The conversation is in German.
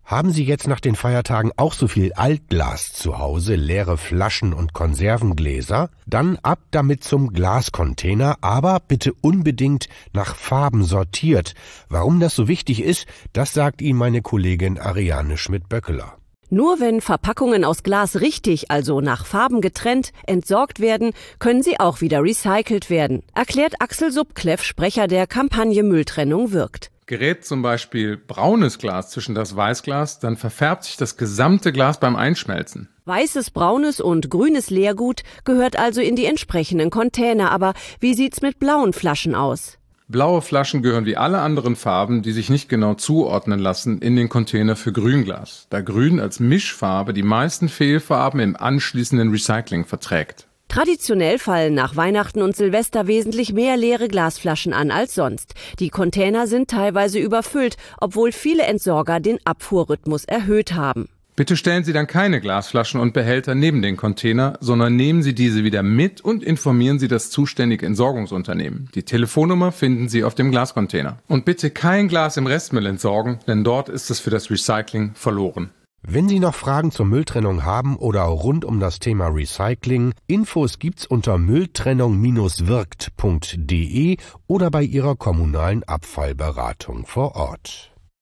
Haben Sie jetzt nach den Feiertagen auch so viel Altglas zu Hause, leere Flaschen und Konservengläser? Dann ab damit zum Glascontainer, aber bitte unbedingt nach Farben sortiert. Warum das so wichtig ist, das sagt Ihnen meine Kollegin Ariane Schmidt-Böckeler. Nur wenn Verpackungen aus Glas richtig, also nach Farben getrennt, entsorgt werden, können sie auch wieder recycelt werden, erklärt Axel Subkleff, Sprecher der Kampagne Mülltrennung wirkt. Gerät zum Beispiel braunes Glas zwischen das Weißglas, dann verfärbt sich das gesamte Glas beim Einschmelzen. Weißes, braunes und grünes Leergut gehört also in die entsprechenden Container. Aber wie sieht's mit blauen Flaschen aus? Blaue Flaschen gehören wie alle anderen Farben, die sich nicht genau zuordnen lassen, in den Container für Grünglas, da Grün als Mischfarbe die meisten Fehlfarben im anschließenden Recycling verträgt. Traditionell fallen nach Weihnachten und Silvester wesentlich mehr leere Glasflaschen an als sonst. Die Container sind teilweise überfüllt, obwohl viele Entsorger den Abfuhrrhythmus erhöht haben. Bitte stellen Sie dann keine Glasflaschen und Behälter neben den Container, sondern nehmen Sie diese wieder mit und informieren Sie das zuständige Entsorgungsunternehmen. Die Telefonnummer finden Sie auf dem Glascontainer. Und bitte kein Glas im Restmüll entsorgen, denn dort ist es für das Recycling verloren. Wenn Sie noch Fragen zur Mülltrennung haben oder rund um das Thema Recycling, Infos gibt's unter mülltrennung-wirkt.de oder bei Ihrer kommunalen Abfallberatung vor Ort.